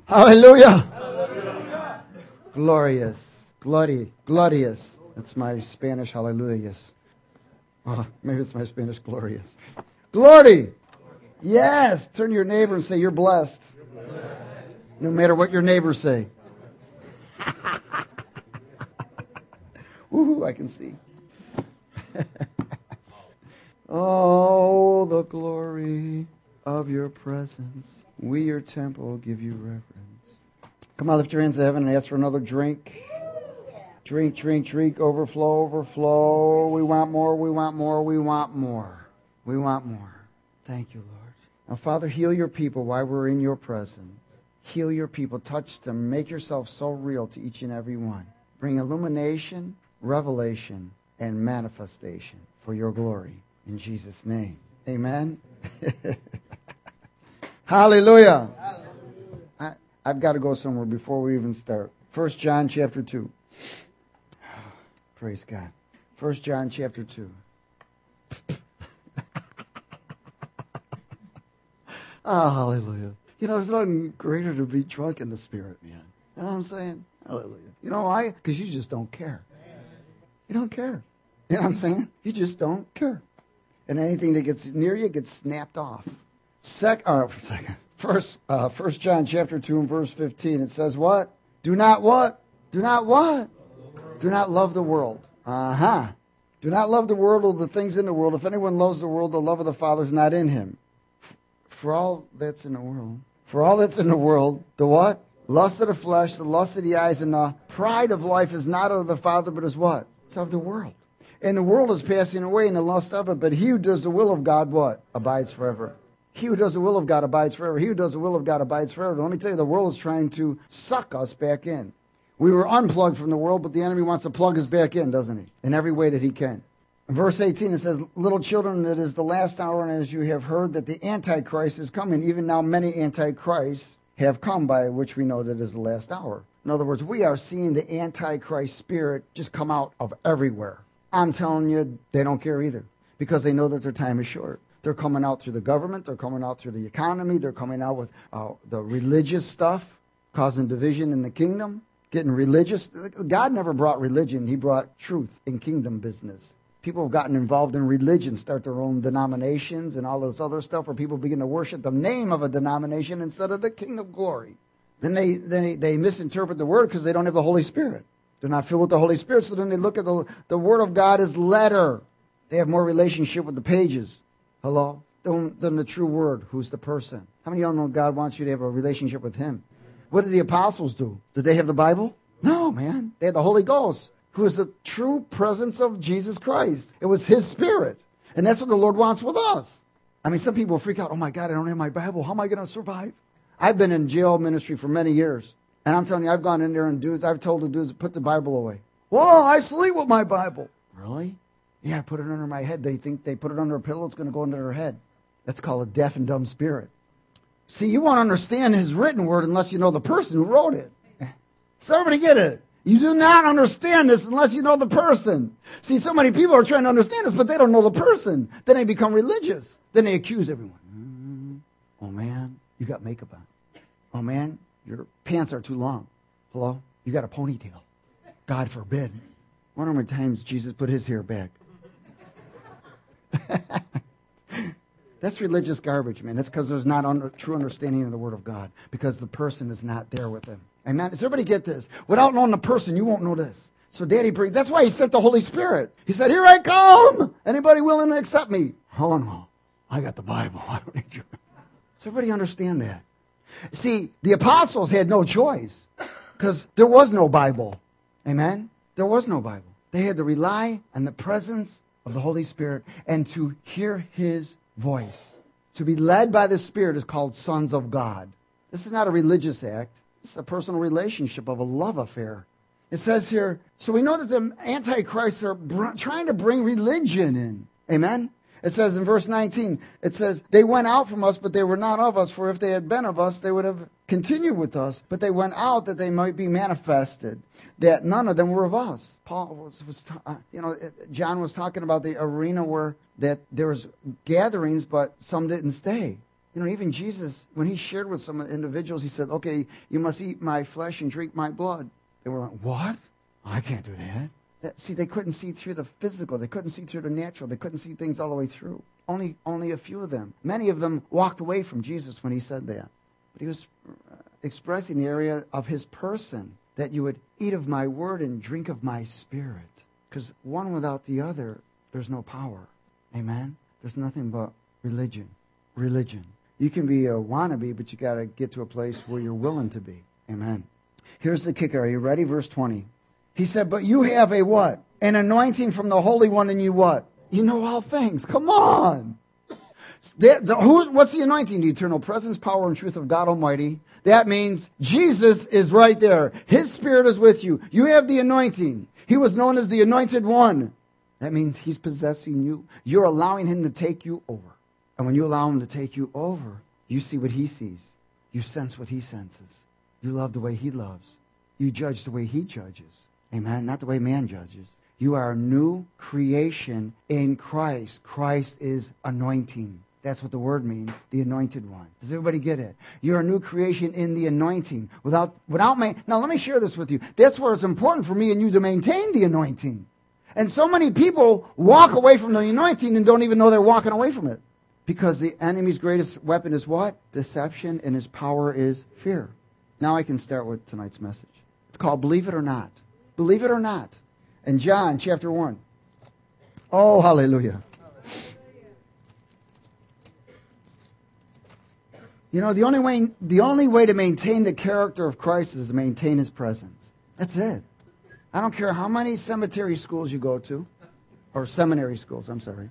Hallelujah. Glorious. Glorious. That's my Spanish hallelujahs. Oh, maybe it's my Spanish glorious. Glory. Yes. Turn to your neighbor and say, you're blessed. No matter what your neighbors say. Woohoo, I can see. Oh, the glory of your presence. We, your temple, give you reverence. Come on, lift your hands to heaven and ask for another drink. Drink, drink, drink, overflow, overflow. We want more, we want more, we want more. We want more. Thank you, Lord. Now, Father, heal your people while we're in your presence. Heal your people, touch them, make yourself so real to each and every one. Bring illumination, revelation, and manifestation for your glory. In Jesus' name. Amen. Hallelujah. I've got to go somewhere before we even start. 1 John chapter 2. Praise God. 1 John chapter 2. Oh, hallelujah. You know, there's nothing greater to be drunk in the Spirit, man. You know what I'm saying? Hallelujah. You know why? Because you just don't care. You don't care. You know what I'm saying? You just don't care. And anything that gets near you gets snapped off. First John chapter 2 and verse 15. It says what? Do not what? Do not what? Do not love the world. Do not love the world or the things in the world. If anyone loves the world, the love of the Father is not in him. For all that's in the world, the what? Lust of the flesh, the lust of the eyes, and the pride of life is not of the Father, but is what? It's of the world. And the world is passing away in the lust of it, but he who does the will of God, what? Abides forever. He who does the will of God abides forever. He who does the will of God abides forever. Let me tell you, the world is trying to suck us back in. We were unplugged from the world, but the enemy wants to plug us back in, doesn't he? In every way that he can. In verse 18, it says, little children, it is the last hour, and as you have heard that the Antichrist is coming, even now many Antichrists have come, by which we know that it is the last hour. In other words, we are seeing the Antichrist spirit just come out of everywhere. I'm telling you, they don't care either, because they know that their time is short. They're coming out through the government, they're coming out through the economy, they're coming out with the religious stuff, causing division in the kingdom, getting religious. God never brought religion, he brought truth in kingdom business. People have gotten involved in religion, start their own denominations and all this other stuff, where people begin to worship the name of a denomination instead of the King of Glory. Then they misinterpret the word because they don't have the Holy Spirit. They're not filled with the Holy Spirit, so then they look at the Word of God as letter. They have more relationship with the pages. Hello? Than the true Word, who's the person. How many of y'all know God wants you to have a relationship with Him? What did the apostles do? Did they have the Bible? No, man. They had the Holy Ghost, who is the true presence of Jesus Christ. It was His Spirit. And that's what the Lord wants with us. I mean, some people freak out. Oh, my God, I don't have my Bible. How am I going to survive? I've been in jail ministry for many years. And I'm telling you, I've gone in there and I've told the dudes, put the Bible away. Whoa, I sleep with my Bible. Really? Yeah, I put it under my head. They think they put it under a pillow, it's going to go under their head. That's called a deaf and dumb spirit. See, you won't understand His written word unless you know the person who wrote it. So everybody get it? You do not understand this unless you know the person. See, so many people are trying to understand this, but they don't know the person. Then they become religious. Then they accuse everyone. Oh, man, you got makeup on. Oh, man, your pants are too long. Hello? You got a ponytail. God forbid. I wonder how many times Jesus put His hair back. That's religious garbage, man. That's because there's not true understanding of the Word of God, because the person is not there with them. Amen? Does everybody get this? Without knowing the person, you won't know this. So Daddy brings, that's why He sent the Holy Spirit. He said, here I come. Anybody willing to accept me? Oh, no. I got the Bible. I don't need you. Does everybody understand that? See, the apostles had no choice because there was no Bible. Amen? There was no Bible. They had to rely on the presence of the Holy Spirit and to hear His voice. To be led by the Spirit is called sons of God. This is not a religious act. It's a personal relationship of a love affair. It says here, so we know that the Antichrists are trying to bring religion in. Amen? It says in verse 19, it says, they went out from us, but they were not of us. For if they had been of us, they would have continued with us. But they went out that they might be manifested, that none of them were of us. John was talking about the arena where that there was gatherings, but some didn't stay. Even Jesus, when he shared with some individuals, he said, okay, you must eat my flesh and drink my blood. They were like, what? I can't do that. See, they couldn't see through the physical. They couldn't see through the natural. They couldn't see things all the way through. Only a few of them. Many of them walked away from Jesus when he said that. But he was expressing the area of his person, that you would eat of my word and drink of my spirit. Because one without the other, there's no power. Amen? There's nothing but religion. Religion. You can be a wannabe, but you got to get to a place where you're willing to be. Amen. Here's the kicker. Are you ready? Verse 20. He said, but you have a what? An anointing from the Holy One in you what? You know all things. Come on. What's the anointing? The eternal presence, power, and truth of God Almighty. That means Jesus is right there. His Spirit is with you. You have the anointing. He was known as the Anointed One. That means he's possessing you. You're allowing him to take you over. And when you allow him to take you over, you see what he sees. You sense what he senses. You love the way he loves. You judge the way he judges. Amen? Not the way man judges. You are a new creation in Christ. Christ is anointing. That's what the word means, the anointed one. Does everybody get it? You're a new creation in the anointing. Now, let me share this with you. That's where it's important for me and you to maintain the anointing. And so many people walk away from the anointing and don't even know they're walking away from it. Because the enemy's greatest weapon is what? Deception, and his power is fear. Now I can start with tonight's message. It's called Believe It or Not. Believe it or not. In John chapter 1. Oh, hallelujah. The only way to maintain the character of Christ is to maintain his presence. That's it. I don't care how many cemetery schools you go to, or seminary schools, I'm sorry.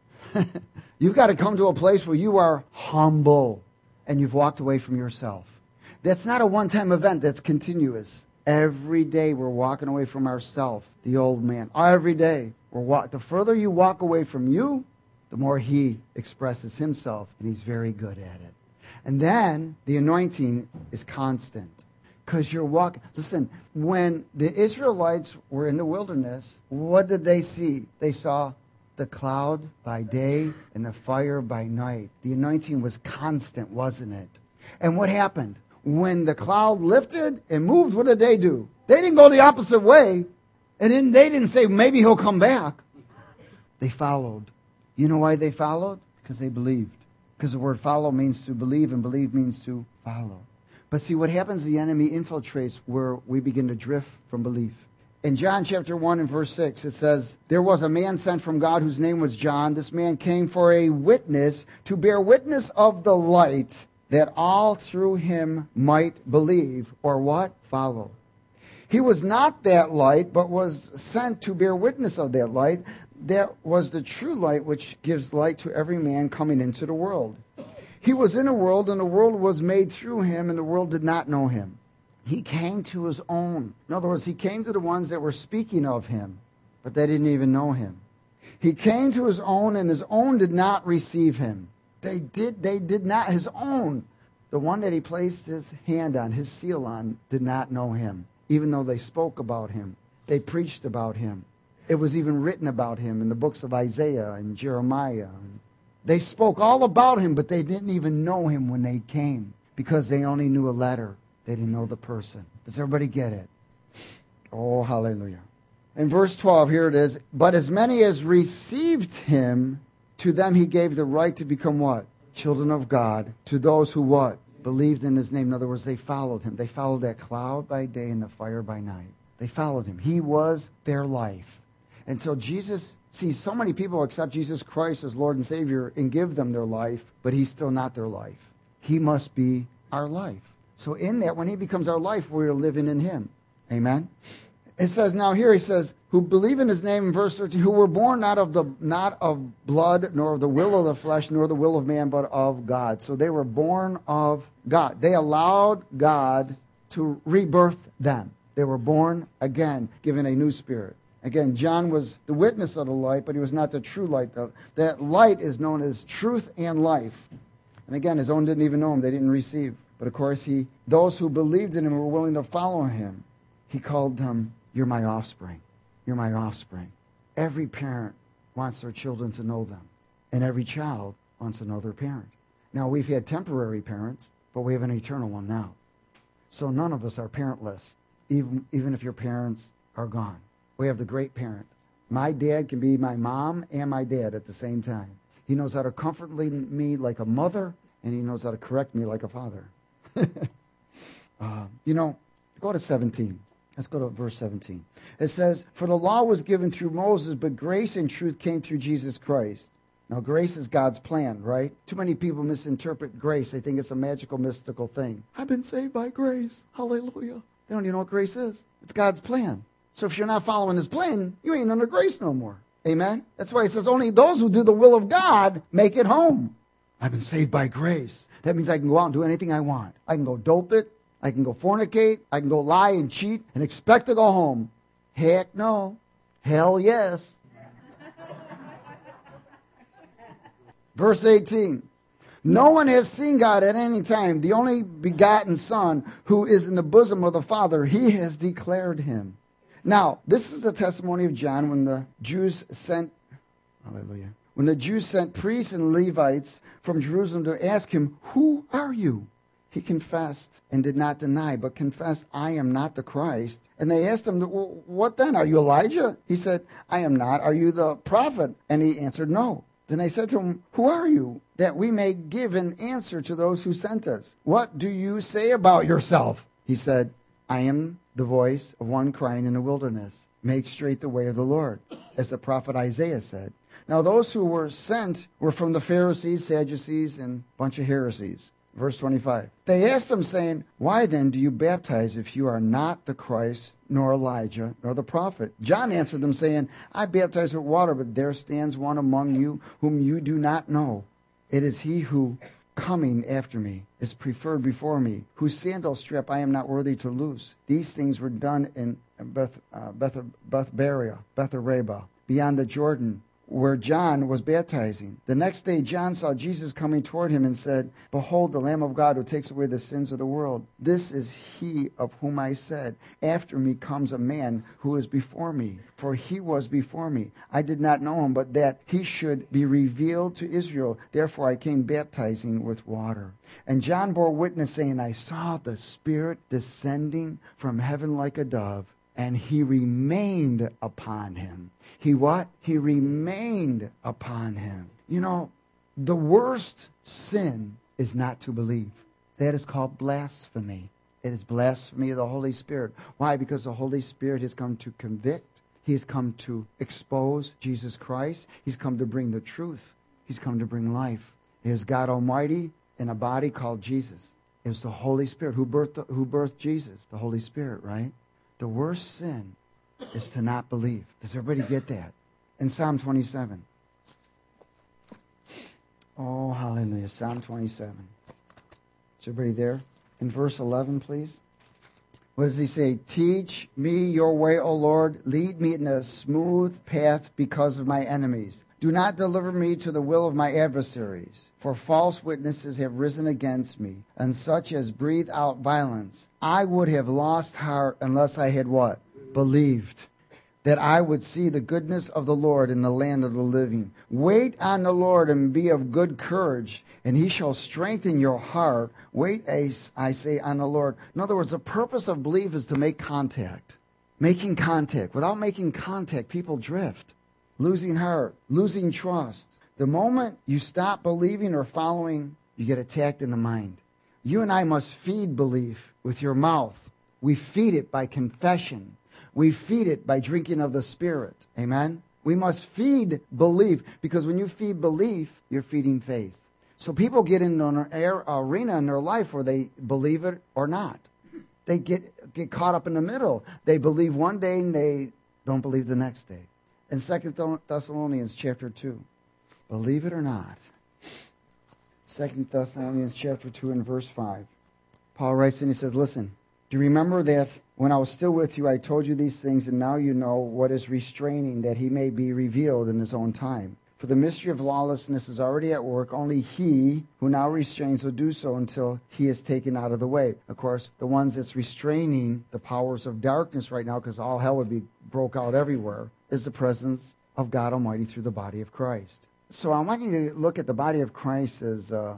You've got to come to a place where you are humble and you've walked away from yourself. That's not a one-time event. That's continuous. Every day we're walking away from ourselves, the old man. Every day. The further you walk away from you, the more he expresses himself, and he's very good at it. And then the anointing is constant. Because you're walking. Listen, when the Israelites were in the wilderness, what did they see? They saw the cloud by day and the fire by night. The anointing was constant, wasn't it? And what happened? When the cloud lifted and moved, what did they do? They didn't go the opposite way. And then they didn't say, maybe he'll come back. They followed. You know why they followed? Because they believed. Because the word follow means to believe, and believe means to follow. But see, what happens, the enemy infiltrates where we begin to drift from belief. In John chapter 1 and verse 6, it says, there was a man sent from God whose name was John. This man came for a witness, to bear witness of the light, that all through him might believe, or what? Follow. He was not that light, but was sent to bear witness of that light. That was the true light which gives light to every man coming into the world. He was in the world, and the world was made through him, and the world did not know him. He came to his own. In other words, he came to the ones that were speaking of him, but they didn't even know him. He came to his own, and his own did not receive him. They did not, his own. The one that he placed his hand on, his seal on, did not know him, even though they spoke about him. They preached about him. It was even written about him in the books of Isaiah and Jeremiah. They spoke all about him, but they didn't even know him when they came, because they only knew a letter. They didn't know the person. Does everybody get it? Oh, hallelujah. In verse 12, here it is. But as many as received him, to them he gave the right to become what? Children of God. To those who what? Believed in his name. In other words, they followed him. They followed that cloud by day and the fire by night. They followed him. He was their life. And so Jesus, see, so many people accept Jesus Christ as Lord and Savior and give them their life, but he's still not their life. He must be our life. So in that, when he becomes our life, we're living in him. Amen? It says, now here he says, who believe in his name, in verse 13, who were born not of blood, nor of the will of the flesh, nor the will of man, but of God. So they were born of God. They allowed God to rebirth them. They were born again, given a new spirit. Again, John was the witness of the light, but he was not the true light. That light is known as truth and life. And again, his own didn't even know him. They didn't receive. But of course, those who believed in him were willing to follow him. He called them, you're my offspring. You're my offspring. Every parent wants their children to know them. And every child wants to know their parent. Now, we've had temporary parents, but we have an eternal one now. So none of us are parentless, even if your parents are gone. We have the great parent. My dad can be my mom and my dad at the same time. He knows how to comfort me like a mother, and he knows how to correct me like a father. Go to 17. Let's go to verse 17. It says, "For the law was given through Moses, but grace and truth came through Jesus Christ." Now, grace is God's plan, right? Too many people misinterpret grace. They think it's a magical, mystical thing. I've been saved by grace. Hallelujah. They don't even know what grace is. It's God's plan. So if you're not following his plan, you ain't under grace no more. Amen? That's why he says only those who do the will of God make it home. I've been saved by grace. That means I can go out and do anything I want. I can go dope it. I can go fornicate. I can go lie and cheat and expect to go home. Heck no. Hell yes. Verse 18. "No one has seen God at any time. The only begotten Son, who is in the bosom of the Father, he has declared him." Now, this is the testimony of John when the Jews sent, hallelujah, when the Jews sent priests and Levites from Jerusalem to ask him, "Who are you?" He confessed and did not deny, but confessed, "I am not the Christ." And they asked him, "What then? Are you Elijah?" He said, "I am not. Are you the prophet?" And he answered, "No." Then they said to him, "Who are you? That we may give an answer to those who sent us. What do you say about yourself?" He said, "I am the voice of one crying in the wilderness, make straight the way of the Lord," as the prophet Isaiah said. Now those who were sent were from the Pharisees, Sadducees, and a bunch of heresies. Verse 25. They asked him, saying, "Why then do you baptize if you are not the Christ, nor Elijah, nor the prophet?" John answered them, saying, "I baptize with water, but there stands one among you whom you do not know. It is he who, coming after me, is preferred before me, whose sandal strap I am not worthy to loose." These things were done in Bethabara, beyond the Jordan, where John was baptizing. The next day John saw Jesus coming toward him and said, "Behold, the Lamb of God who takes away the sins of the world. This is he of whom I said, after me comes a man who is before me. For he was before me. I did not know him, but that he should be revealed to Israel. Therefore I came baptizing with water." And John bore witness, saying, "I saw the Spirit descending from heaven like a dove, and he remained upon him." He what? He remained upon him. You know, the worst sin is not to believe. That is called blasphemy. It is blasphemy of the Holy Spirit. Why? Because the Holy Spirit has come to convict. He has come to expose Jesus Christ. He's come to bring the truth. He's come to bring life. It is God Almighty in a body called Jesus. It was the Holy Spirit who birthed Jesus, the Holy Spirit, right? The worst sin is to not believe. Does everybody get that? In Psalm 27. Oh, hallelujah. Psalm 27. Is everybody there? In verse 11, please. What does he say? "Teach me your way, O Lord. Lead me in a smooth path because of my enemies. Do not deliver me to the will of my adversaries, for false witnesses have risen against me, and such as breathe out violence. I would have lost heart unless I had" what? "Believed that I would see the goodness of the Lord in the land of the living. Wait on the Lord and be of good courage, and he shall strengthen your heart. Wait, I say, on the Lord." In other words, the purpose of belief is to make contact. Making contact. Without making contact, people drift. Losing heart, losing trust. The moment you stop believing or following, you get attacked in the mind. You and I must feed belief with your mouth. We feed it by confession. We feed it by drinking of the Spirit. Amen? We must feed belief, because when you feed belief, you're feeding faith. So people get into an arena in their life where they believe it or not. They get caught up in the middle. They believe one day and they don't believe the next day. In 2 Thessalonians chapter 2, believe it or not, 2 Thessalonians chapter 2 and verse 5, Paul writes and he says, "Listen, do you remember that when I was still with you, I told you these things, and now you know what is restraining, that he may be revealed in his own time. For the mystery of lawlessness is already at work. Only he who now restrains will do so until he is taken out of the way." Of course, the ones that's restraining the powers of darkness right now, because all hell would be broke out everywhere, is the presence of God Almighty through the body of Christ. So I want you to look at the body of Christ as a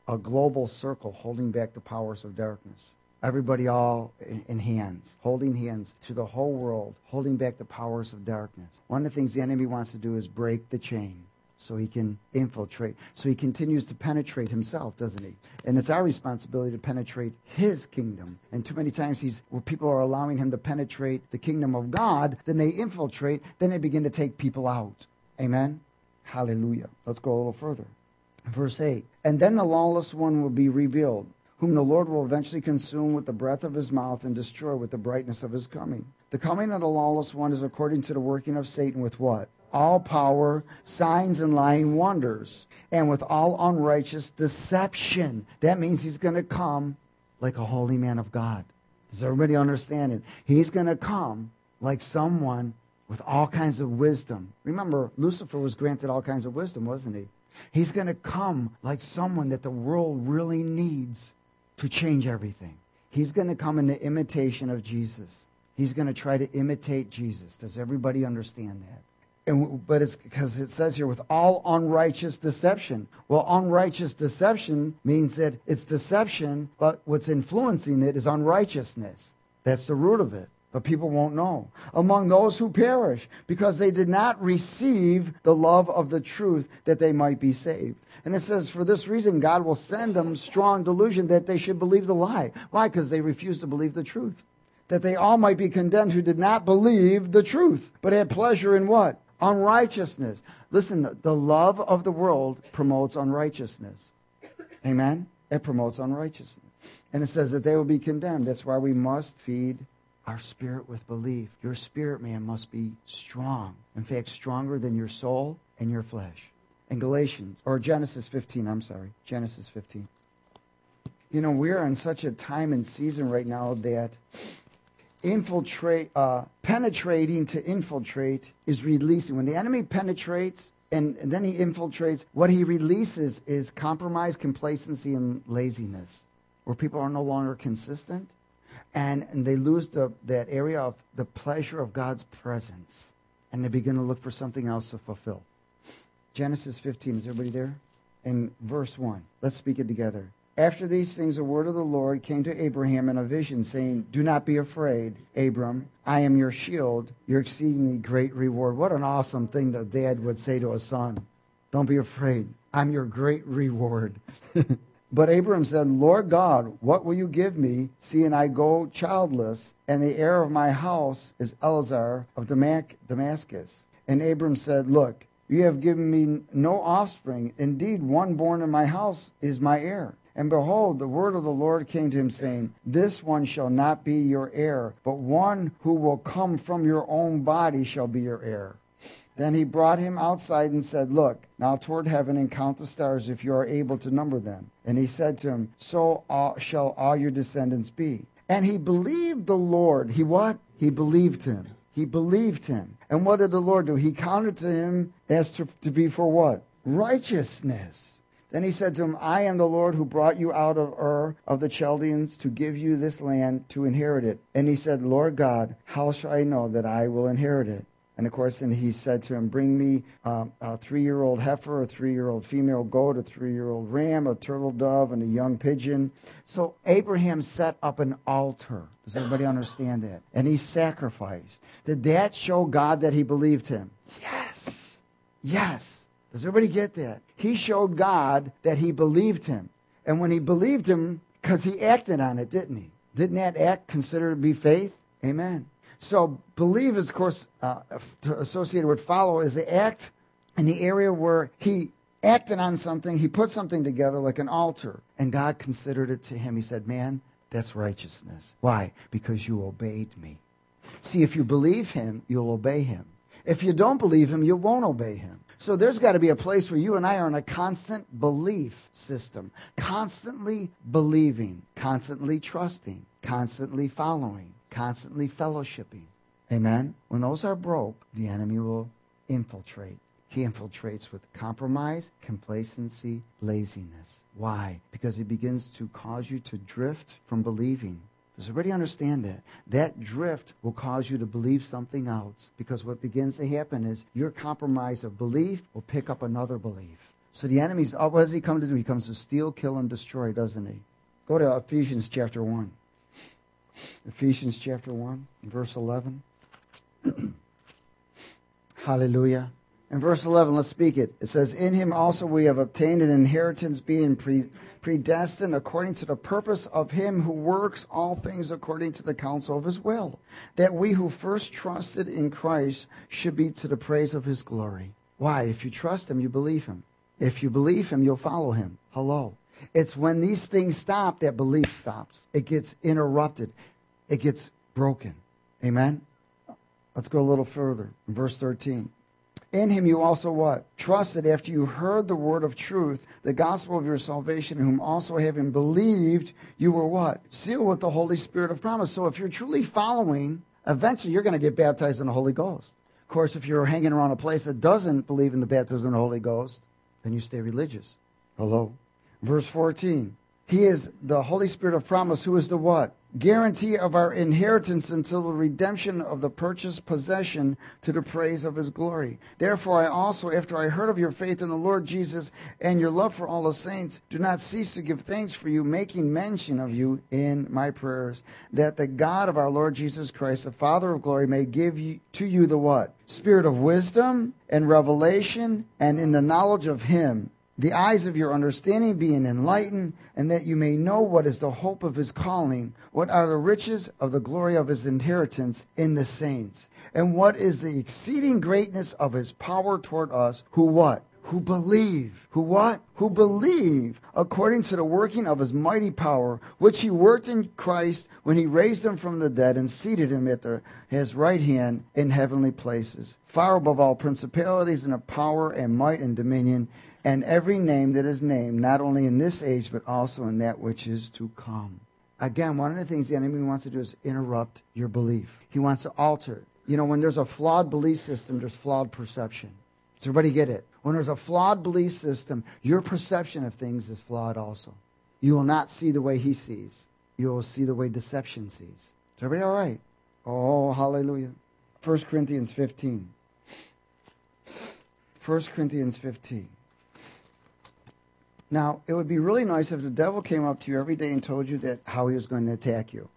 a global circle holding back the powers of darkness. Everybody all in hands, holding hands to the whole world, holding back the powers of darkness. One of the things the enemy wants to do is break the chain so he can infiltrate. So he continues to penetrate himself, doesn't he? And it's our responsibility to penetrate his kingdom. And too many times where people are allowing him to penetrate the kingdom of God, then they infiltrate, then they begin to take people out. Amen? Hallelujah. Let's go a little further. Verse 8, and then the lawless one will be revealed, whom the Lord will eventually consume with the breath of his mouth and destroy with the brightness of his coming. The coming of the lawless one is according to the working of Satan with what? All power, signs, and lying wonders, and with all unrighteous deception. That means he's going to come like a holy man of God. Does everybody understand it? He's going to come like someone with all kinds of wisdom. Remember, Lucifer was granted all kinds of wisdom, wasn't he? He's going to come like someone that the world really needs to change everything. He's going to come in the imitation of Jesus. He's going to try to imitate Jesus. Does everybody understand that? But it's because it says here, with all unrighteous deception. Well, unrighteous deception means that it's deception, but what's influencing it is unrighteousness. That's the root of it. But people won't know. Among those who perish, because they did not receive the love of the truth that they might be saved. And it says, for this reason, God will send them strong delusion that they should believe the lie. Why? Because they refuse to believe the truth. That they all might be condemned who did not believe the truth, but had pleasure in what? Unrighteousness. Listen, the love of the world promotes unrighteousness. Amen? It promotes unrighteousness. And it says that they will be condemned. That's why we must feed our spirit with belief. Your spirit, man, must be strong. In fact, stronger than your soul and your flesh. In Genesis 15. Genesis 15. You know, we're in such a time and season right now that penetrating to infiltrate is releasing. When the enemy penetrates and then he infiltrates, what he releases is compromise, complacency, and laziness, where people are no longer consistent, and they lose that area of the pleasure of God's presence, and they begin to look for something else to fulfill. Genesis 15, is everybody there? In verse 1, let's speak it together. After these things, a word of the Lord came to Abraham in a vision, saying, do not be afraid, Abram. I am your shield, your exceedingly great reward. What an awesome thing that dad would say to a son. Don't be afraid. I'm your great reward. But Abram said, Lord God, what will you give me, seeing I go childless, and the heir of my house is Eliezer of Damascus? And Abram said, look, you have given me no offspring. Indeed, one born in my house is my heir. And behold, the word of the Lord came to him, saying, this one shall not be your heir, but one who will come from your own body shall be your heir. Then he brought him outside and said, look now toward heaven and count the stars if you are able to number them. And he said to him, so shall all your descendants be. And he believed the Lord. He what? He believed him. He believed him. And what did the Lord do? He counted to him as to be for what? Righteousness. Then he said to him, I am the Lord who brought you out of Ur of the Chaldeans to give you this land to inherit it. And he said, Lord God, how shall I know that I will inherit it? And of course, then he said to him, bring me a 3-year-old heifer, a 3-year-old female goat, a 3-year-old ram, a turtle dove, and a young pigeon. So Abraham set up an altar. Does everybody understand that? And he sacrificed. Did that show God that he believed him? Yes. Yes. Does everybody get that? He showed God that he believed him. And when he believed him, because he acted on it, didn't he? Didn't that act considered to be faith? Amen. So believe is, of course, associated with follow, is the act in the area where he acted on something, he put something together like an altar, and God considered it to him. He said, man, that's righteousness. Why? Because you obeyed me. See, if you believe him, you'll obey him. If you don't believe him, you won't obey him. So there's got to be a place where you and I are in a constant belief system, constantly believing, constantly trusting, constantly following, constantly fellowshipping. Amen? When those are broke, the enemy will infiltrate. He infiltrates with compromise, complacency, laziness. Why? Because he begins to cause you to drift from believing. Does everybody understand that? That drift will cause you to believe something else, because what begins to happen is your compromise of belief will pick up another belief. So the enemy's, what does he come to do? He comes to steal, kill, and destroy, doesn't he? Go to Ephesians chapter 1. Ephesians chapter 1, verse 11. Hallelujah. In verse 11, let's speak it. It says, in him also we have obtained an inheritance, being predestined according to the purpose of him who works all things according to the counsel of his will, that we who first trusted in Christ should be to the praise of his glory. Why? If you trust him, you believe him. If you believe him, you'll follow him. Hello. It's when these things stop that belief stops. It gets interrupted. It gets broken. Amen? Let's go a little further. In verse 13. In him you also what? Trusted after you heard the word of truth, the gospel of your salvation, in whom also having believed, you were what? Sealed with the Holy Spirit of promise. So if you're truly following, eventually you're going to get baptized in the Holy Ghost. Of course, if you're hanging around a place that doesn't believe in the baptism of the Holy Ghost, then you stay religious. Hello? Verse 14. He is the Holy Spirit of promise, who is the what? Guarantee of our inheritance until the redemption of the purchased possession to the praise of his glory. Therefore I also, after I heard of your faith in the Lord Jesus and your love for all the saints, do not cease to give thanks for you, making mention of you in my prayers, that the God of our Lord Jesus Christ, the Father of glory, may give to you the what? Spirit of wisdom and revelation, and in the knowledge of him, the eyes of your understanding being enlightened, and that you may know what is the hope of his calling, what are the riches of the glory of his inheritance in the saints, and what is the exceeding greatness of his power toward us, who what? Who believe. Who what? Who believe, according to the working of his mighty power, which he worked in Christ when he raised him from the dead and seated him at his right hand in heavenly places, far above all principalities and of power and might and dominion, and every name that is named, not only in this age, but also in that which is to come. Again, one of the things the enemy wants to do is interrupt your belief. He wants to alter. You know, when there's a flawed belief system, there's flawed perception. Does everybody get it? When there's a flawed belief system, your perception of things is flawed also. You will not see the way he sees. You will see the way deception sees. Is everybody all right? Oh, hallelujah. 1 Corinthians 15. 1 Corinthians 15. Now, it would be really nice if the devil came up to you every day and told you that how he was going to attack you.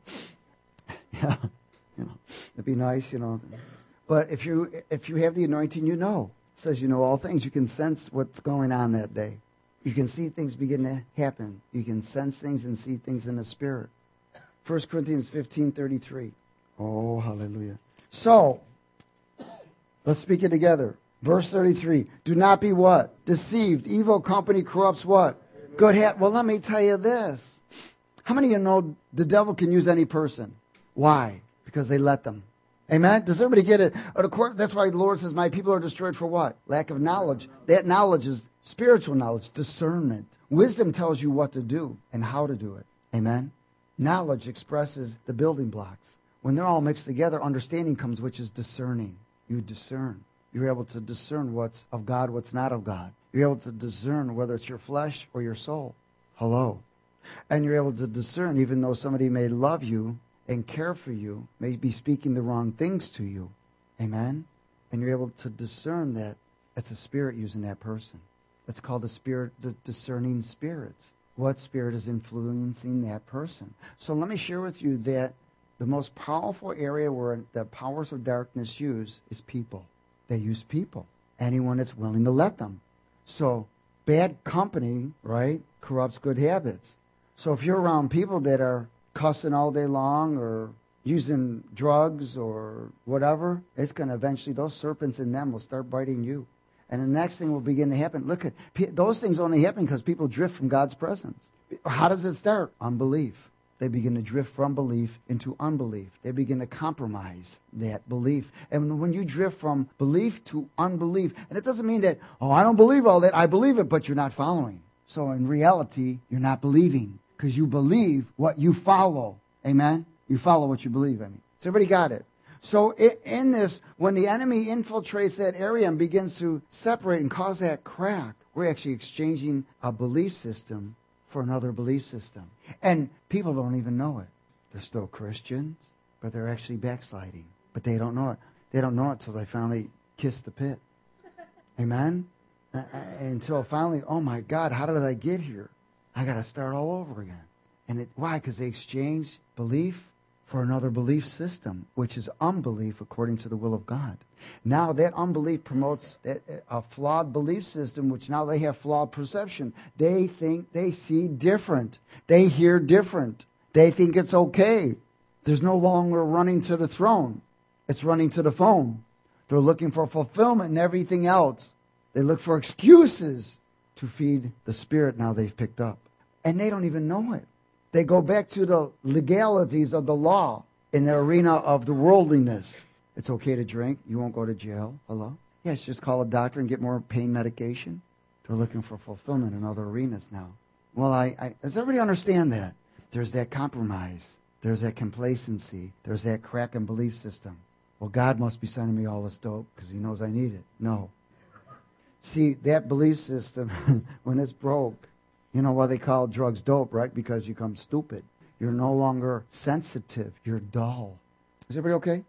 Yeah, it'd be nice, But if you have the anointing, you know. It says you know all things. You can sense what's going on that day. You can see things begin to happen. You can sense things and see things in the spirit. 1 Corinthians 15:33. Oh, hallelujah. So, let's speak it together. Verse 33, do not be what? Deceived. Evil company corrupts what? Good habit. Well, let me tell you this. How many of you know the devil can use any person? Why? Because they let them. Amen? Does everybody get it? That's why the Lord says, my people are destroyed for what? Lack of knowledge. That knowledge is spiritual knowledge, discernment. Wisdom tells you what to do and how to do it. Amen? Knowledge expresses the building blocks. When they're all mixed together, understanding comes, which is discerning. You discern. You're able to discern what's of God, what's not of God. You're able to discern whether it's your flesh or your soul. Hello. And you're able to discern, even though somebody may love you and care for you, may be speaking the wrong things to you. Amen? And you're able to discern that it's a spirit using that person. It's called the discerning spirits. What spirit is influencing that person? So let me share with you that the most powerful area where the powers of darkness use is people. They use people. Anyone that's willing to let them. So bad company, right, corrupts good habits. So if you're around people that are cussing all day long or using drugs or whatever, it's going to eventually, those serpents in them will start biting you. And the next thing will begin to happen. Look at, those things only happen because people drift from God's presence. How does it start? Unbelief. They begin to drift from belief into unbelief. They begin to compromise that belief. And when you drift from belief to unbelief, and it doesn't mean that, I don't believe all that. I believe it, but you're not following. So in reality, you're not believing because you believe what you follow. Amen? You follow what you believe. So everybody got it. So in this, when the enemy infiltrates that area and begins to separate and cause that crack, we're actually exchanging a belief system for another belief system. And people don't even know it. They're still Christians, but they're actually backsliding. But they don't know it. They don't know it till they finally kiss the pit. Amen? until finally, oh my God, how did I get here? I got to start all over again. And why? Because they exchanged belief for another belief system, which is unbelief according to the will of God. Now that unbelief promotes a flawed belief system, which now they have flawed perception. They think they see different. They hear different. They think it's okay. There's no longer running to the throne. It's running to the phone. They're looking for fulfillment in everything else. They look for excuses to feed the spirit now they've picked up. And they don't even know it. They go back to the legalities of the law in the arena of the worldliness. It's okay to drink. You won't go to jail. Hello? Yes, just call a doctor and get more pain medication. They're looking for fulfillment in other arenas now. Well, does everybody understand that? There's that compromise. There's that complacency. There's that crack in belief system. Well, God must be sending me all this dope because he knows I need it. No. See, that belief system, when it's broke, you know why they call drugs dope, right? Because you become stupid. You're no longer sensitive. You're dull. Is everybody okay?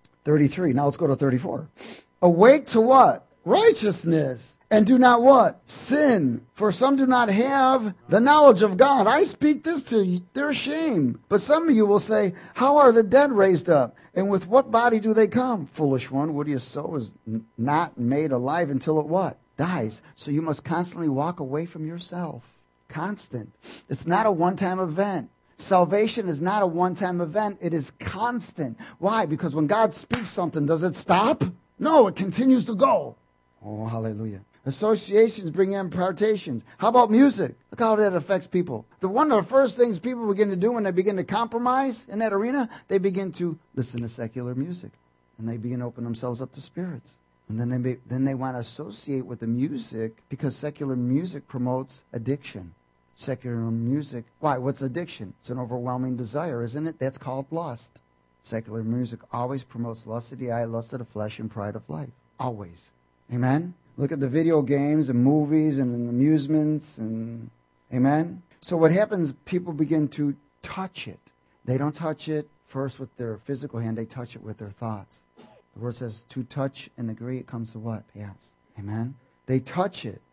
33. Now let's go to 34. Awake to what? Righteousness. And do not what? Sin. For some do not have the knowledge of God. I speak this to their shame. But some of you will say, how are the dead raised up? And with what body do they come? Foolish one, what do you sow is not made alive until it what? Dies. So you must constantly walk away from yourself. Constant. It's not a one-time event. Salvation is not a one-time event. It is constant. Why? Because when God speaks something, does it stop? No, it continues to go. Oh, hallelujah. Associations bring impartations. How about music? Look how that affects people. One of the first things people begin to do when they begin to compromise in that arena, they begin to listen to secular music. And they begin to open themselves up to spirits. And then they want to associate with the music because secular music promotes addiction. Secular music, why? What's addiction? It's an overwhelming desire, isn't it? That's called lust. Secular music always promotes lust of the eye, lust of the flesh, and pride of life. Always. Amen? Look at the video games and movies and amusements and amen? So what happens, people begin to touch it. They don't touch it first with their physical hand, they touch it with their thoughts. The word says to touch and agree, it comes to what? Yes. Amen? They touch it.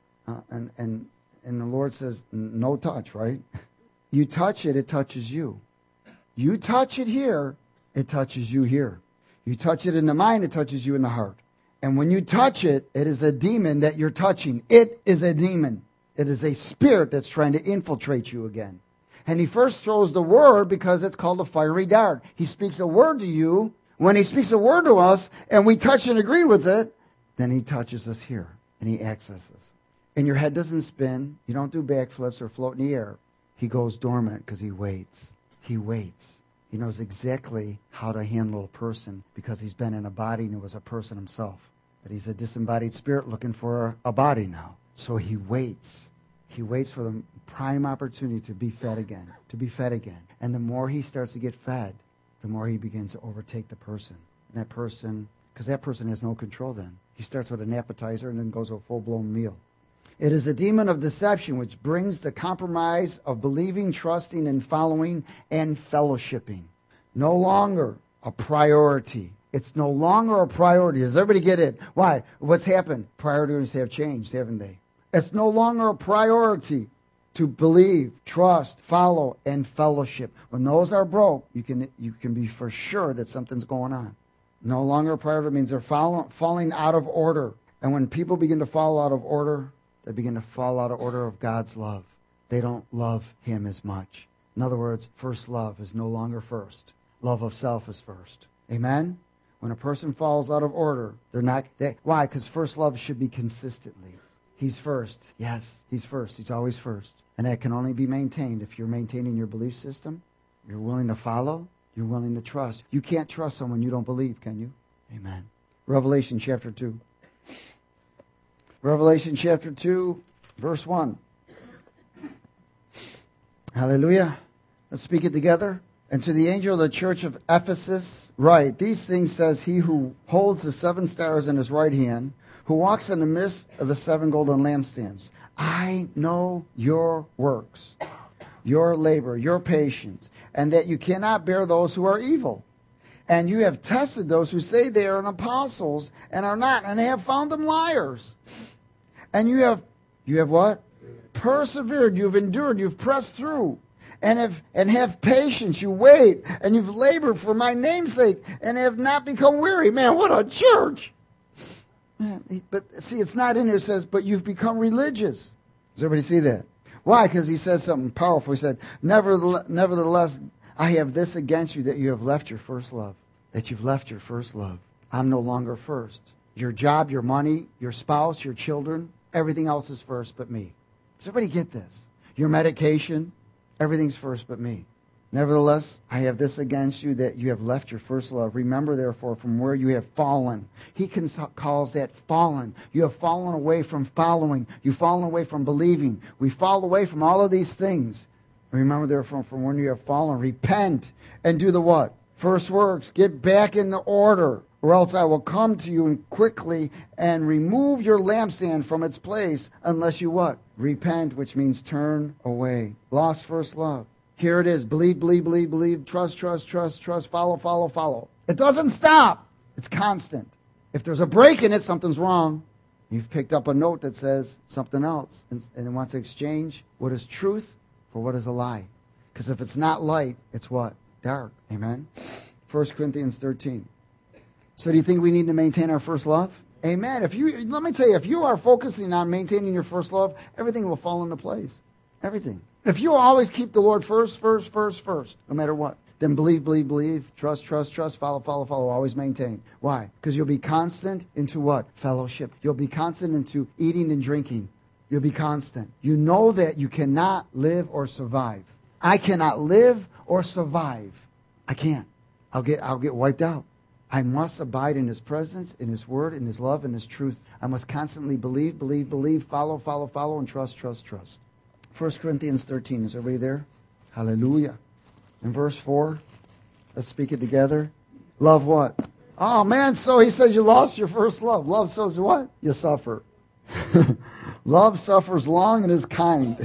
And the Lord says, no touch, right? You touch it, it touches you. You touch it here, it touches you here. You touch it in the mind, it touches you in the heart. And when you touch it, it is a demon that you're touching. It is a demon. It is a spirit that's trying to infiltrate you again. And he first throws the word because it's called a fiery dart. He speaks a word to you. When he speaks a word to us and we touch and agree with it, then he touches us here and he accesses. And your head doesn't spin. You don't do backflips or float in the air. He goes dormant because he waits. He waits. He knows exactly how to handle a person because he's been in a body and he was a person himself. But he's a disembodied spirit looking for a body now. So he waits. He waits for the prime opportunity to be fed again, to be fed again. And the more he starts to get fed, the more he begins to overtake the person. And that person, because that person has no control then. He starts with an appetizer and then goes to a full-blown meal. It is a demon of deception which brings the compromise of believing, trusting, and following, and fellowshipping. No longer a priority. It's no longer a priority. Does everybody get it? Why? What's happened? Priorities have changed, haven't they? It's no longer a priority to believe, trust, follow, and fellowship. When those are broke, you can be for sure that something's going on. No longer a priority means they're falling out of order. And when people begin to fall out of order, they begin to fall out of order of God's love. They don't love him as much. In other words, first love is no longer first. Love of self is first. Amen? When a person falls out of order, why? Because first love should be consistently. He's first. Yes, he's first. He's always first. And that can only be maintained if you're maintaining your belief system, you're willing to follow, you're willing to trust. You can't trust someone you don't believe, can you? Amen. Revelation chapter 2. Revelation chapter 2, verse 1. Hallelujah. Let's speak it together. And to the angel of the church of Ephesus write, these things says he who holds the 7 stars in his right hand, who walks in the midst of the 7 golden lampstands. I know your works, your labor, your patience, and that you cannot bear those who are evil. And you have tested those who say they are apostles and are not, and have found them liars. And you have what? Persevered, you've endured, you've pressed through, and have patience, you wait, and you've labored for my name's sake, and have not become weary. Man, what a church! But see, it's not in here. It says, but you've become religious. Does everybody see that? Why? Because he said something powerful. He said, nevertheless, I have this against you, that you have left your first love. That you've left your first love. I'm no longer first. Your job, your money, your spouse, your children, everything else is first but me. Does everybody get this? Your medication, everything's first but me. Nevertheless, I have this against you, that you have left your first love. Remember, therefore, from where you have fallen. He calls that fallen. You have fallen away from following. You've fallen away from believing. We fall away from all of these things. Remember, therefore, from when you have fallen. Repent and do the what? First works. Get back in the order, or else I will come to you and quickly and remove your lampstand from its place, unless you what? Repent, which means turn away. Lost first love. Here it is. Believe, believe, believe, believe. Trust, trust, trust, trust. Follow, follow, follow. It doesn't stop. It's constant. If there's a break in it, something's wrong. You've picked up a note that says something else, and it wants to exchange what is truth for what is a lie. Because if it's not light, it's what? Dark. Amen? 1 Corinthians 13. So do you think we need to maintain our first love? Amen. Let me tell you, if you are focusing on maintaining your first love, everything will fall into place. Everything. If you always keep the Lord first, no matter what, then believe, believe, believe, trust, trust, trust, follow, follow, follow, always maintain. Why? Because you'll be constant into what? Fellowship. You'll be constant into eating and drinking. You'll be constant. You know that you cannot live or survive. I cannot live or survive. I can't. I'll get wiped out. I must abide in His presence, in His word, in His love, in His truth. I must constantly believe, believe, believe, follow, follow, follow, and trust, trust, trust. 1 Corinthians 13. Is everybody there? Hallelujah. In verse 4, let's speak it together. Love what? Oh, man, so he says you lost your first love. Love says what? You suffer. Love suffers long and is kind.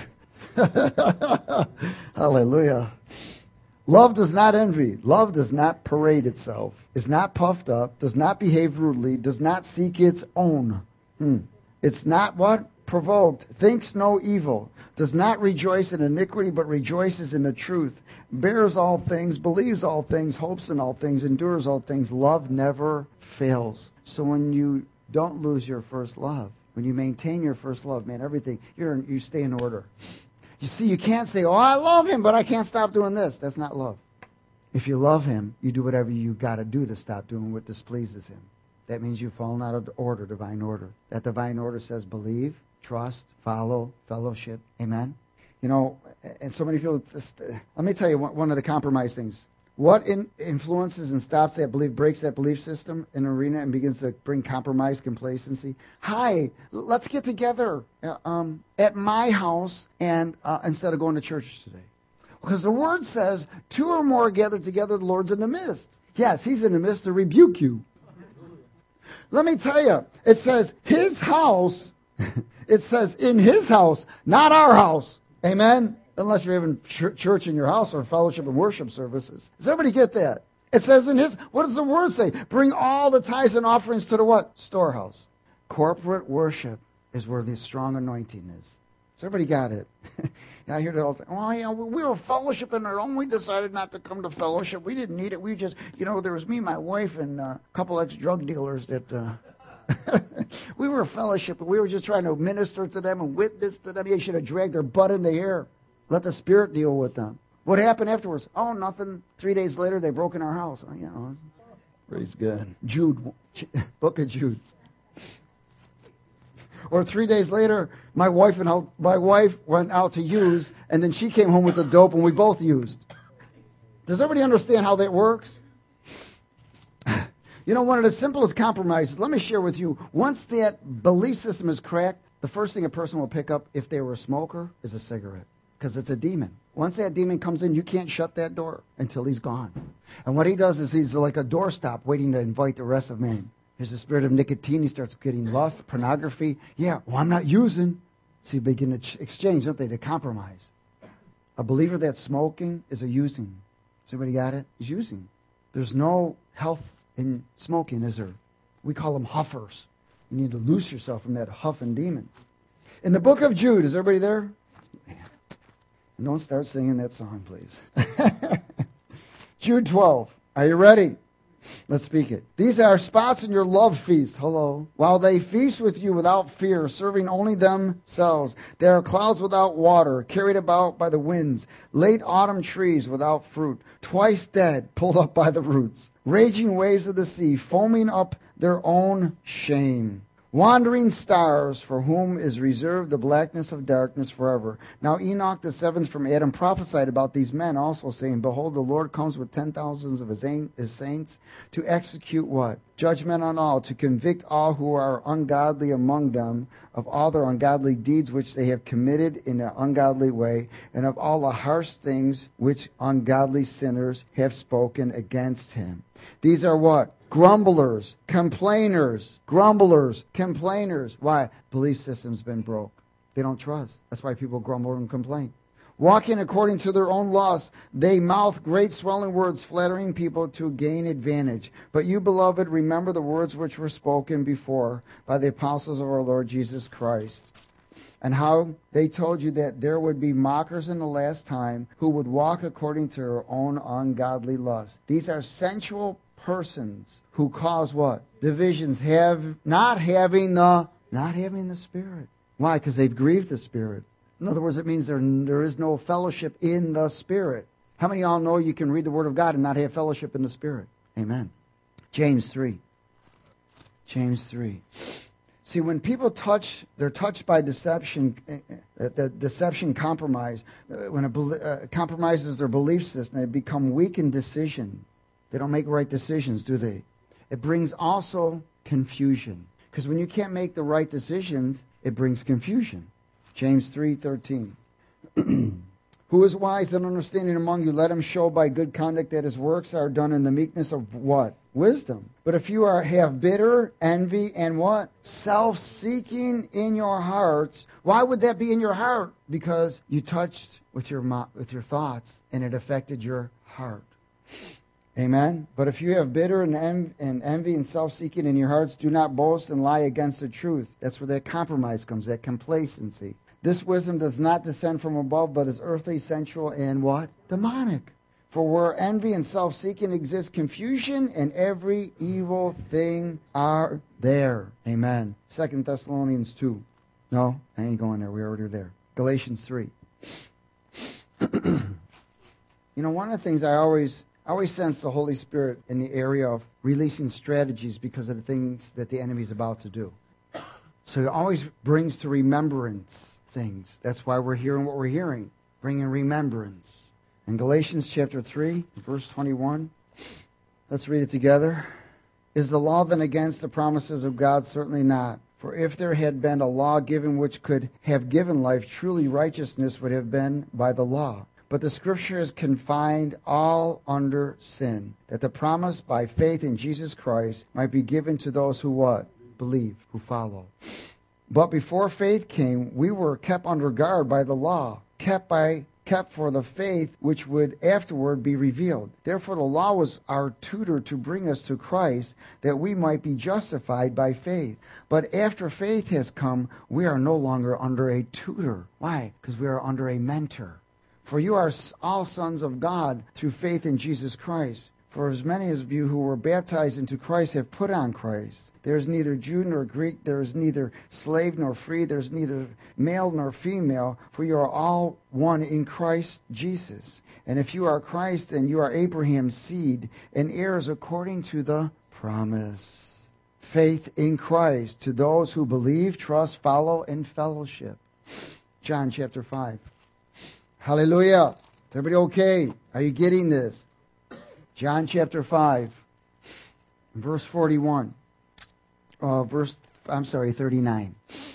Hallelujah. Love does not envy. Love does not parade itself, is not puffed up, does not behave rudely, does not seek its own. It's not what? Provoked, thinks no evil, does not rejoice in iniquity, but rejoices in the truth, bears all things, believes all things, hopes in all things, endures all things. Love never fails. So when you don't lose your first love, when you maintain your first love, man, everything, you stay in order. You see, you can't say, oh, I love him, but I can't stop doing this. That's not love. If you love him, you do whatever you got to do to stop doing what displeases him. That means you've fallen out of order, divine order. That divine order says believe, trust, follow, fellowship. Amen? You know, and so many people, let me tell you one of the compromise things. What influences and stops that belief, breaks that belief system in an arena and begins to bring compromise, complacency? Hi, let's get together at my house and instead of going to church today. Because the word says, 2 or more gathered together, the Lord's in the midst. Yes, he's in the midst to rebuke you. Let me tell you, it says his house, it says in his house, not our house. Amen? Unless you're having church in your house or fellowship and worship services. Does everybody get that? It says in his, what does the word say? Bring all the tithes and offerings to the what? Storehouse. Corporate worship is where the strong anointing is. Does everybody got it? I hear that all the time. Oh, yeah, we were fellowshipping our own. We decided not to come to fellowship. We didn't need it. We just, there was me, my wife, and a couple ex-drug dealers that... we were fellowship, we were just trying to minister to them and witness to them. You should have dragged their butt in the air. Let the Spirit deal with them. What happened afterwards? Oh, nothing. 3 days later, they broke in our house. Oh, praise God. Jude, book of Jude. Or 3 days later, my wife went out to use, and then she came home with the dope, and we both used. Does everybody understand how that works? One of the simplest compromises, let me share with you, once that belief system is cracked, the first thing a person will pick up if they were a smoker is a cigarette, because it's a demon. Once that demon comes in, you can't shut that door until he's gone. And what he does is he's like a doorstop waiting to invite the rest of man. There's the spirit of nicotine. He starts getting lust, pornography. Yeah, well, I'm not using. See, begin to exchange, don't they, to compromise. A believer that's smoking is a using. Has everybody got it? He's using. There's no health in smoking, is there? We call them huffers. You need to loose yourself from that huffing demon. In the book of Jude, is everybody there? Don't start singing that song, please. Jude 12. Are you ready? Let's speak it. These are spots in your love feast. Hello. While they feast with you without fear, serving only themselves. They are clouds without water, carried about by the winds. Late autumn trees without fruit. Twice dead, pulled up by the roots. Raging waves of the sea, foaming up their own shame. Wandering stars, for whom is reserved the blackness of darkness forever. Now Enoch the seventh from Adam prophesied about these men also, saying, Behold, the Lord comes with 10,000s of his saints to execute what? Judgment on all, to convict all who are ungodly among them of all their ungodly deeds which they have committed in an ungodly way, and of all the harsh things which ungodly sinners have spoken against him. These are what? Grumblers, complainers. Why? Belief system's been broke. They don't trust. That's why people grumble and complain. Walking according to their own lusts, they mouth great swelling words, flattering people to gain advantage. But you, beloved, remember the words which were spoken before by the apostles of our Lord Jesus Christ, and how they told you that there would be mockers in the last time who would walk according to their own ungodly lusts. These are sensual persons who cause what? Divisions, not having the Spirit. Why? Because they've grieved the Spirit. In other words, it means there is no fellowship in the Spirit. How many of y'all know you can read the Word of God and not have fellowship in the Spirit? Amen. James 3. See, when people they're touched by deception, the deception compromise. When it compromises their belief system, they become weak in decision. They don't make right decisions, do they? It brings also confusion. Because when you can't make the right decisions, it brings confusion. James 3:13. Who is wise and understanding among you? Let him show by good conduct that his works are done in the meekness of what? Wisdom. But if you have bitter envy and what? Self-seeking in your hearts. Why would that be in your heart? Because you touched with your thoughts and it affected your heart. Amen. But if you have bitter and envy and self-seeking in your hearts, do not boast and lie against the truth. That's where that compromise comes, that complacency. This wisdom does not descend from above, but is earthly, sensual, and what? Demonic. For where envy and self-seeking exist, confusion and every evil thing are there. Amen. 2 Thessalonians 2. No, I ain't going there. We're already there. Galatians 3. One of the things I always sense the Holy Spirit in the area of releasing strategies because of the things that the enemy's about to do. So he always brings to remembrance things. That's why we're hearing what we're hearing. Bringing remembrance. In Galatians chapter 3, verse 21, let's read it together. Is the law then against the promises of God? Certainly not. For if there had been a law given which could have given life, truly righteousness would have been by the law. But the Scripture is confined all under sin, that the promise by faith in Jesus Christ might be given to those who what? Believe, who follow. But before faith came, we were kept under guard by the law, kept for the faith which would afterward be revealed. Therefore the law was our tutor to bring us to Christ, that we might be justified by faith. But after faith has come, we are no longer under a tutor. Why? Because we are under a mentor. For you are all sons of God through faith in Jesus Christ. For as many of you who were baptized into Christ have put on Christ. There is neither Jew nor Greek, there is neither slave nor free, there is neither male nor female, for you are all one in Christ Jesus. And if you are Christ, then you are Abraham's seed and heirs according to the promise. Faith in Christ to those who believe, trust, follow, and fellowship. John chapter 5. Hallelujah. Is everybody okay? Are you getting this? John chapter 5, verse 41. 39.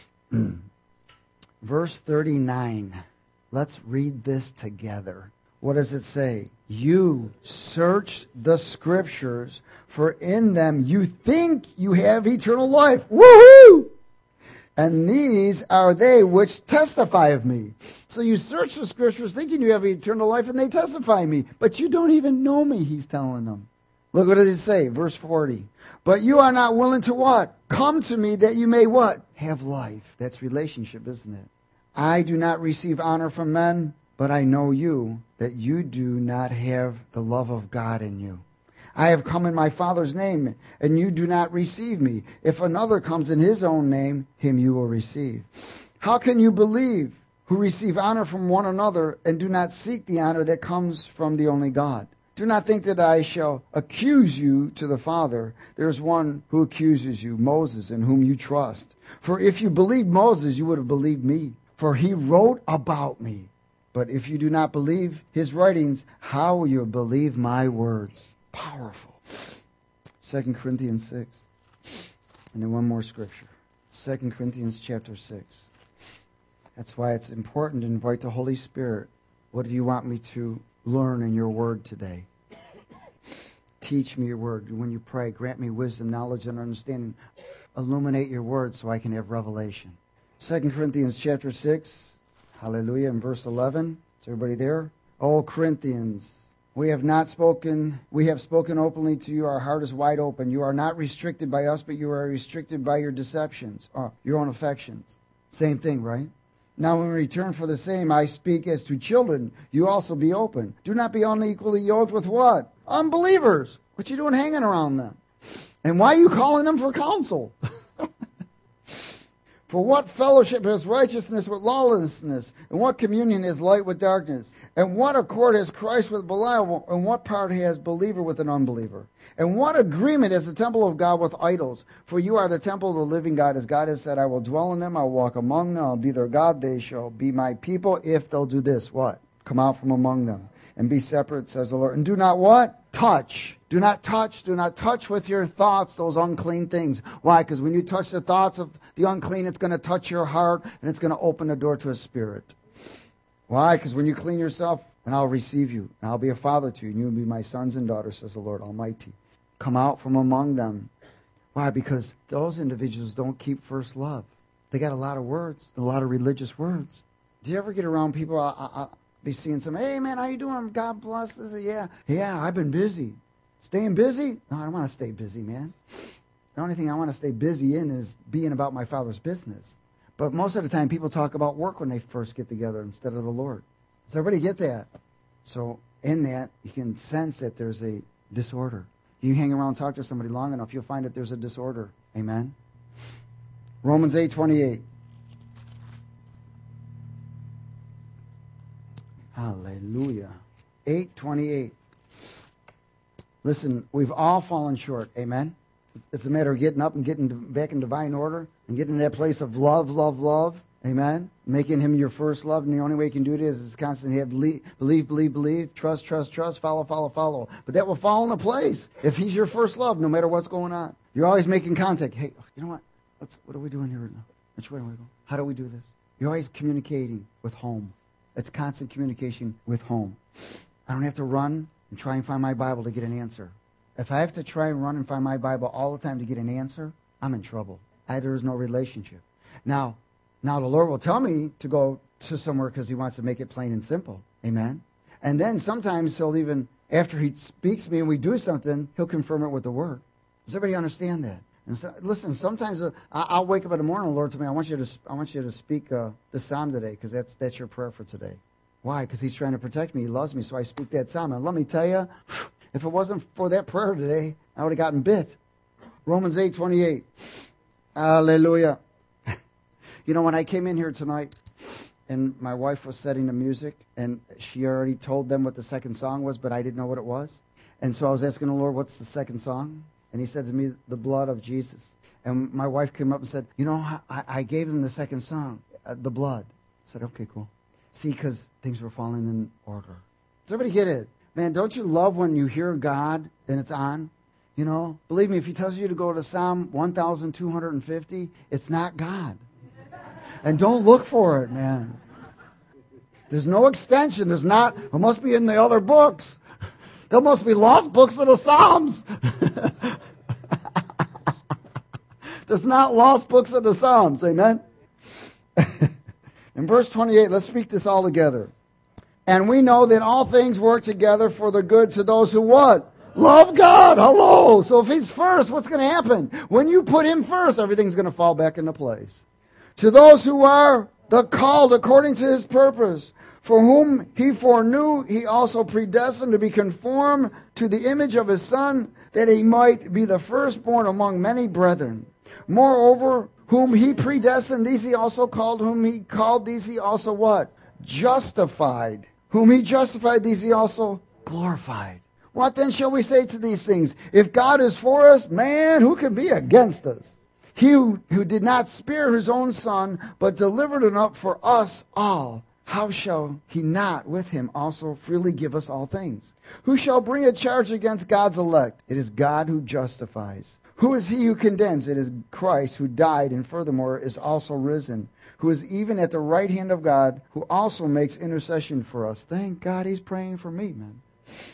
Verse 39. Let's read this together. What does it say? You search the Scriptures, for in them you think you have eternal life. Woohoo! And these are they which testify of me. So you search the Scriptures thinking you have eternal life, and they testify of me. But you don't even know me, he's telling them. Look what does it say, verse 40. But you are not willing to what? Come to me that you may what? Have life. That's relationship, isn't it? I do not receive honor from men, but I know you, that you do not have the love of God in you. I have come in my Father's name, and you do not receive me. If another comes in his own name, him you will receive. How can you believe, who receive honor from one another, and do not seek the honor that comes from the only God? Do not think that I shall accuse you to the Father. There is one who accuses you, Moses, in whom you trust. For if you believed Moses, you would have believed me, for he wrote about me. But if you do not believe his writings, how will you believe my words? Powerful. 2 Corinthians 6. And then one more scripture. 2 Corinthians chapter 6. That's why it's important to invite the Holy Spirit. What do you want me to learn in your word today? Teach me your word. When you pray, grant me wisdom, knowledge, and understanding. Illuminate your word so I can have revelation. 2 Corinthians chapter 6. Hallelujah. In verse 11. Is everybody there? Oh, Corinthians, we have spoken openly to you. Our heart is wide open. You are not restricted by us, but you are restricted by your deceptions, your own affections. Same thing, right? Now in return for the same, I speak as to children. You also be open. Do not be unequally yoked with what? Unbelievers. What you doing hanging around them? And why are you calling them for counsel? For what fellowship has righteousness with lawlessness? And what communion is light with darkness? And what accord has Christ with Belial? And what part has believer with an unbeliever? And what agreement is the temple of God with idols? For you are the temple of the living God. As God has said, I will dwell in them, I will walk among them, I will be their God, they shall be my people, if they'll do this. What? Come out from among them and be separate, says the Lord. And do not what? Touch. Do not touch with your thoughts those unclean things. Why? Because when you touch the thoughts of the unclean, it's going to touch your heart and it's going to open the door to a spirit. Why? Because when you clean yourself, then I'll receive you, and I'll be a father to you, and you will be my sons and daughters, says the Lord Almighty. Come out from among them. Why? Because those individuals don't keep first love. They got a lot of words, a lot of religious words. Do you ever get around people, I'll be seeing some, hey man, how you doing? God bless this. Yeah, I've been busy. Staying busy? No, I don't want to stay busy, man. The only thing I want to stay busy in is being about my Father's business. But most of the time, people talk about work when they first get together instead of the Lord. Does everybody get that? So in that, you can sense that there's a disorder. You hang around and talk to somebody long enough, you'll find that there's a disorder. Amen? Romans 8:28. Hallelujah. 8:28. Listen, we've all fallen short. Amen? It's a matter of getting up and getting back in divine order and getting to that place of love, love, love. Amen? Making him your first love. And the only way you can do it is constantly have believe, trust, follow. But that will fall into place if he's your first love, no matter what's going on. You're always making contact. Hey, you know what? What are we doing here right now? Which way do we go? How do we do this? You're always communicating with home. It's constant communication with home. I don't have to run and try and find my Bible to get an answer. If I have to try and run and find my Bible all the time to get an answer, I'm in trouble. There is no relationship. Now the Lord will tell me to go to somewhere because he wants to make it plain and simple. Amen? And then sometimes he'll even, after he speaks to me and we do something, he'll confirm it with the word. Does everybody understand that? And so, listen, sometimes I'll wake up in the morning and the Lord tell me, I want you to speak the psalm today because that's your prayer for today. Why? Because he's trying to protect me. He loves me, so I speak that psalm. And let me tell you, if it wasn't for that prayer today, I would have gotten bit. Romans 8:28. Hallelujah. You know, when I came in here tonight and my wife was setting the music and she already told them what the second song was, but I didn't know what it was. And so I was asking the Lord, what's the second song? And he said to me, the blood of Jesus. And my wife came up and said, you know, I gave him the second song, the blood. I said, okay, cool. See, because things were falling in order. Does everybody get it? Man, don't you love when you hear God and it's on? You know, believe me, if he tells you to go to Psalm 1,250, it's not God. And don't look for it, man. There's no extension. There's not. It must be in the other books. There must be lost books of the Psalms. There's not lost books of the Psalms. Amen? In verse 28, let's speak this all together. And we know that all things work together for the good to those who what? Love God. Hello. So if he's first, what's going to happen? When you put him first, everything's going to fall back into place. To those who are the called according to his purpose, for whom he foreknew, he also predestined to be conformed to the image of his Son, that he might be the firstborn among many brethren. Moreover, whom he predestined, these he also called. Whom he called, these he also what? Justified. Whom he justified, these he also glorified. What then shall we say to these things? If God is for us, man, who can be against us? He who did not spare his own Son, but delivered him up for us all, how shall he not with him also freely give us all things? Who shall bring a charge against God's elect? It is God who justifies. Who is he who condemns? It is Christ who died and furthermore is also risen, who is even at the right hand of God, who also makes intercession for us. Thank God he's praying for me, man.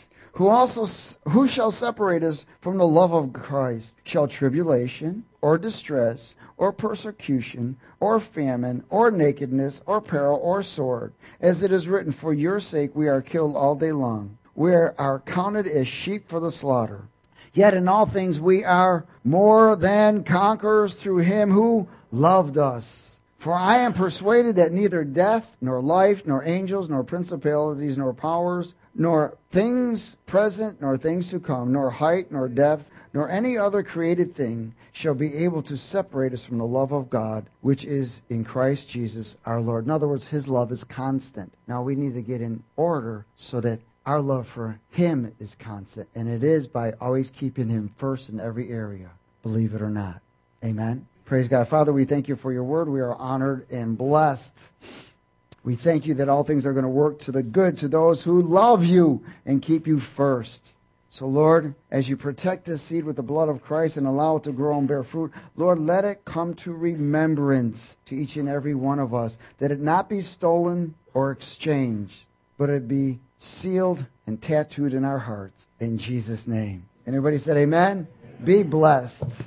Who shall separate us from the love of Christ? Shall tribulation, or distress, or persecution, or famine, or nakedness, or peril, or sword? As it is written, for your sake we are killed all day long. We are counted as sheep for the slaughter. Yet in all things we are more than conquerors through him who loved us. For I am persuaded that neither death, nor life, nor angels, nor principalities, nor powers, nor things present, nor things to come, nor height, nor depth, nor any other created thing shall be able to separate us from the love of God, which is in Christ Jesus our Lord. In other words, his love is constant. Now we need to get in order so that our love for him is constant. And it is by always keeping him first in every area, believe it or not. Amen. Praise God. Father, we thank you for your word. We are honored and blessed. We thank you that all things are going to work to the good to those who love you and keep you first. So, Lord, as you protect this seed with the blood of Christ and allow it to grow and bear fruit, Lord, let it come to remembrance to each and every one of us, that it not be stolen or exchanged, but it be sealed and tattooed in our hearts. In Jesus' name. And everybody said amen? Be blessed.